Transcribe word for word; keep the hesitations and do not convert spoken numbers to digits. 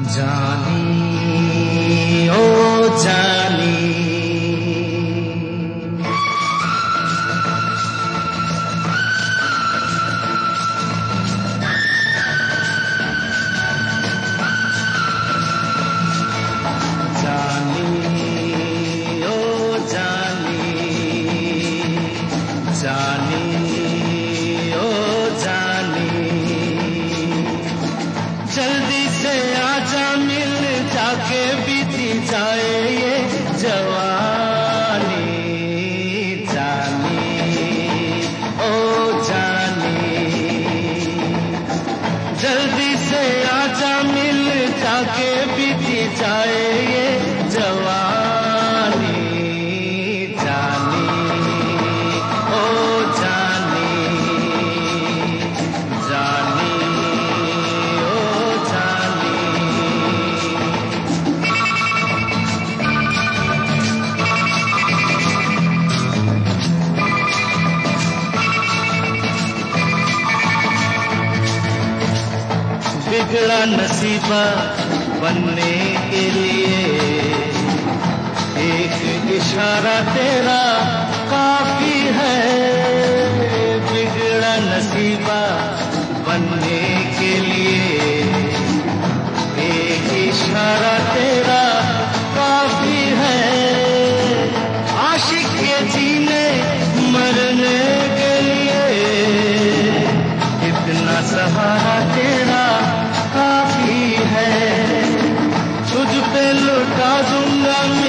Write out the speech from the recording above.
जानी ओ जानी जानी ओ जानी जानी ओ जानी जल्दी से आजा मिल जाके बीती जाए ये जवानी जानी ओ जानी जल्दी से आजा मिल जाके बीती जाए ये जवानी जानी ओ जानी जानी ओ जानी बिगड़ा नसीबा बनने के लिए एक इशारा तेरा काफी है। बिगड़ा नसीबा बनने के लिए एक इशारा तेरा काफी है। आशिक के जीने मरने के लिए इतना सहारा तेरा काफी है। तुझ पे लुटा दूंगा